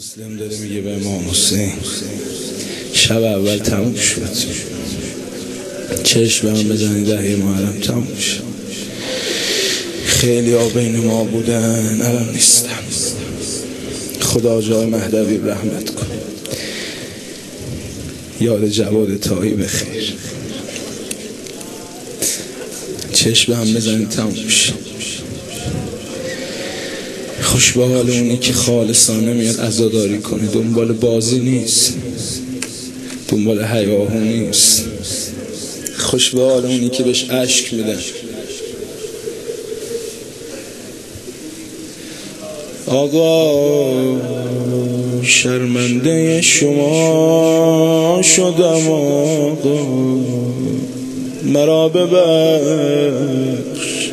مسلم داره میگه به امام حسین شب اول تموم شد، چشم هم بزنی دهه محرم تموم شد. خیلی ها بین ما بودن، الان نیستم. خدا جای مهدوی رحمت کن، یاد جواد تایی بخیر. چشم هم بزنی تموم شد. خوش به حال اونی که خالصانه میاد عزاداری کنه، دنبال بازی نیست، دنبال هیاهو نیست. خوش به حال اونی که بهش اشک میدن. آقا شرمنده شما شدم، آقا مرا ببخش،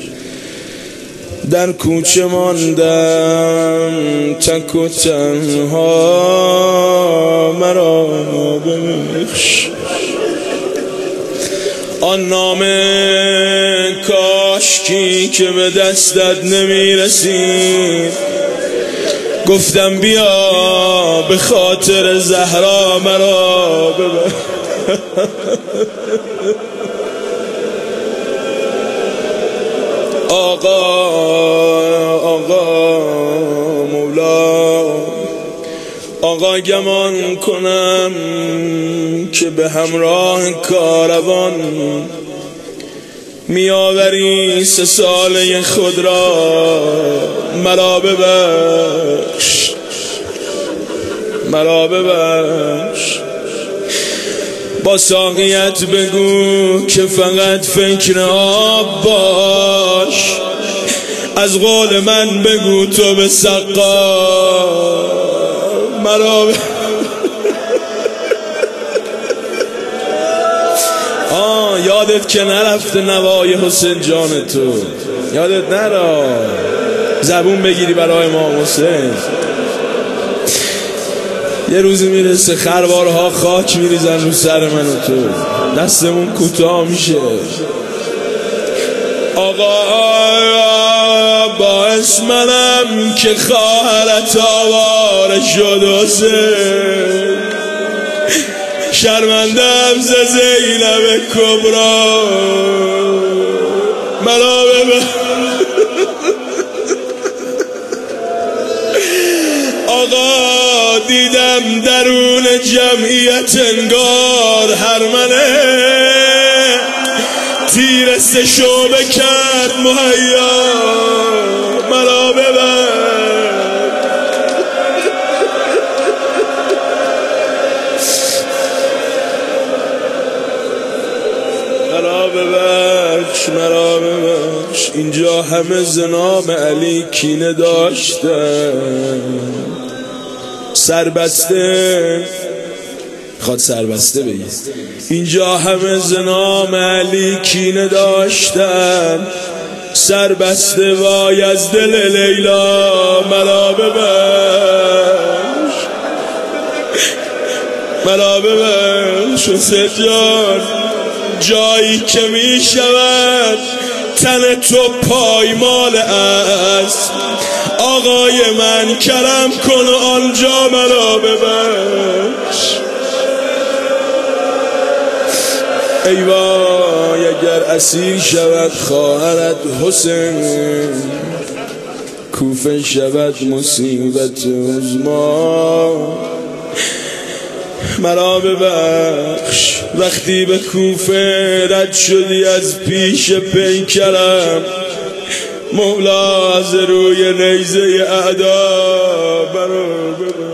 در کوچه ماندم تک و تنها، مرا ببخش. آن نام کاشکی که به دستت نمیرسید، گفتم بیا به خاطر زهرا مرا ببخش. آقا مولا، آقا گمان کنم که به همراه کاروان میآوری 3 ساله خود را، مرا ببخش، مرا ببخش. با ساقیت بگو که فقط فکر آب باش، از قول من بگو تو به سقا مرا یادت که نرفته نوای حسین جان تو، یادت نرا زبون بگیری برای امام حسین. یه روزی میرسه خروارها خاک میریزن رو سر من و تو، دستمون کوتاه میشه. آقا باعث منم که خواهرت آواره شد حسین، شرمندم ز زینب کبرا، مرا ببخش. آقا دیدم درون جمعیت انگار هرمنه، تیر 3 شعبه کرد مهیا، مرا ببخش. مرا ببخش، مرا ببخش. اینجا همه زنام علی کینه داشتن، سربسته خواد سربسته بگید. اینجا همه زنام علی کینه داشتن، سربسته وای از دل لیلا، مرا ببخش، مرا ببخش. حسین جان جایی که می شود تن تو پایمال است، آقای من کرم کن و آنجا مرا ببخش. ای وای اگر اسیر شود خواهرت حسین، کوفه شود مصیبت عظما، مرا ببخش. وقتی به کوفه رد شدی از پیش پیکرم، مولا از روی نیزه اعدا مرا ببخش.